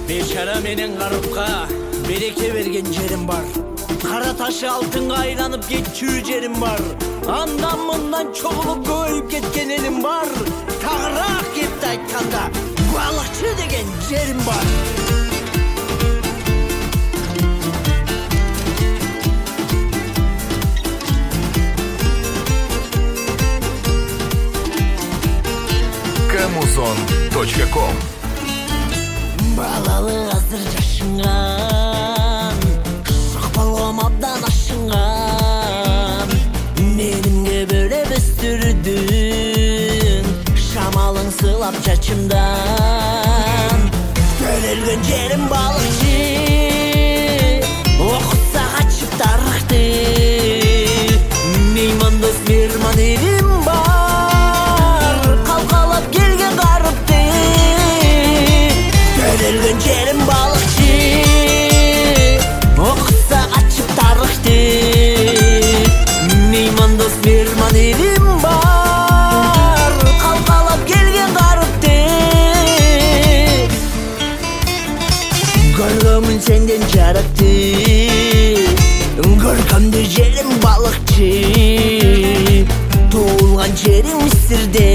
Бейшара менен карыпка береке берген жерим бар. Кара ташы алтынга айланып кетчү жерим бар. Андан мындан чогулуп көбөйүп кеткен элим бар. Тагыраак кепти айтканда балыкчы деген жерим бар. Kamuzon.com Балалы азыр жашынган, шакпалгам абдан ашынган. Менимге бөлөп өстүрдүң, шамалың сылап чачымдан. Төрөлгөн жерим балыкчы, окутса качып тарыхты. Меймандос мейман элим бар, калкалап келген карыпты. Төрөлгөн жерим балыкчы, окутса качып тарыхты. Меймандос мейман элим бар, калкалап келген карыпты. Көргөмүн сенден жаратты, көркөмдүү жерим балыкчы. Туулган жерим Мисирде,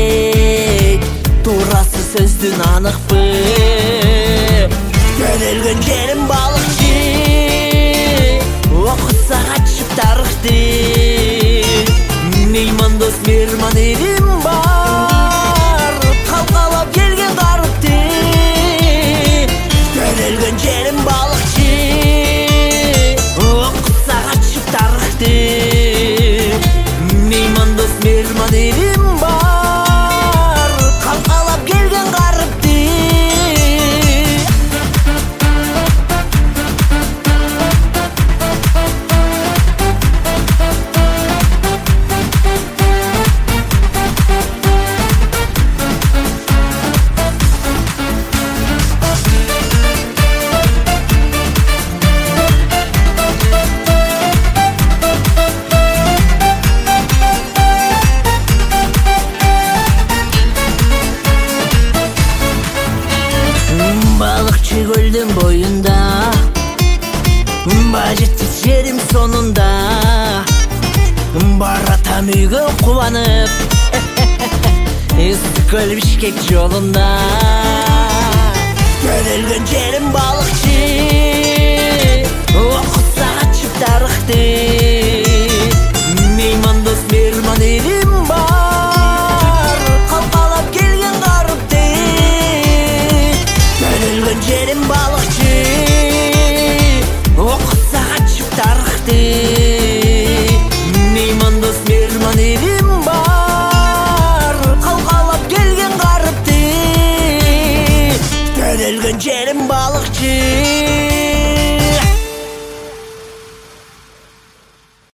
туурасы сөздүн аныкпы. Төрөлгөн жерим балыкчы, окутса качып тарыхты. Меймандос мейман элим бар, калкалап келген карыпты. Төрөлгөн жерим балыкчы, окутса качып тарыхты. Меймандос мейман элим бар, калкалап келген карыпты. Балыкчы көлдүн боюнда, бажетти жерим сонунда. Баратам үйгө кубанып, Ыстыккөл Бишкек жолунда. Төрөлгөн жерим балыкчы, окутса качып тарыхты. Меймандос мейман элим бар, калкалап келген карыпты. Төрөлгөн жерим балыкчы, окутса качып тарыхты. Меймандос мейман элим бар, калкалап келген карыпты. Төрөлгөн жерим балыкчы.